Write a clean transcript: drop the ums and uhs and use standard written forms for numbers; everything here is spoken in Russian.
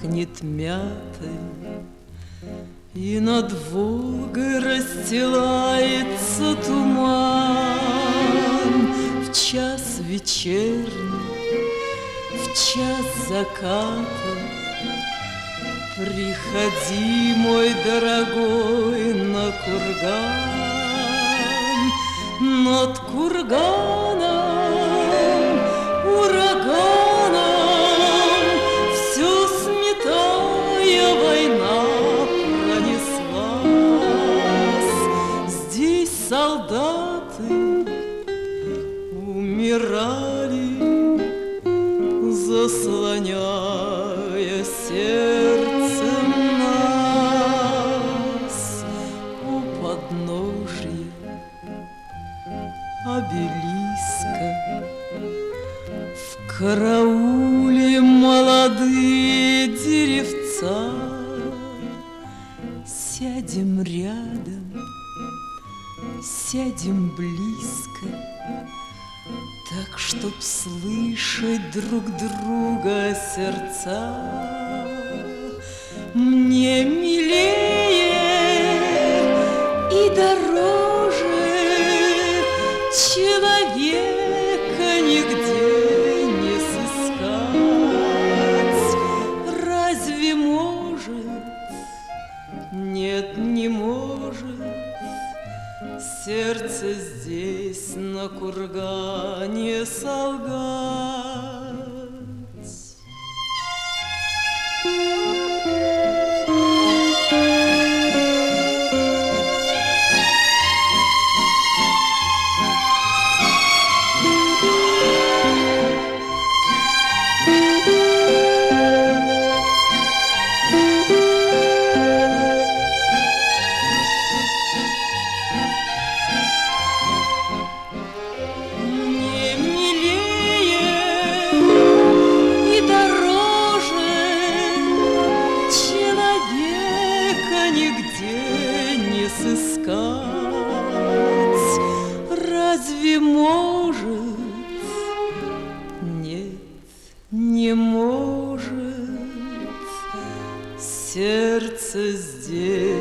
пахнет мятой, и над Волгой расстилается туман. В час вечерний, в час заката приходи, мой дорогой, на курган. Над курганом ураганом всю сметая война пронеслась. Здесь солдаты умирали, заслоняя сердцем нас. У подножья обелиска в карауле молодые деревца. Сядем рядом, сядем близко, так, чтоб слышать друг друга сердца. Мне милее и дороже человека нигде не сыскать. Разве может? Нет, не может сердце здесь на кургане солгать. Разве может? Нет, не может сердце здесь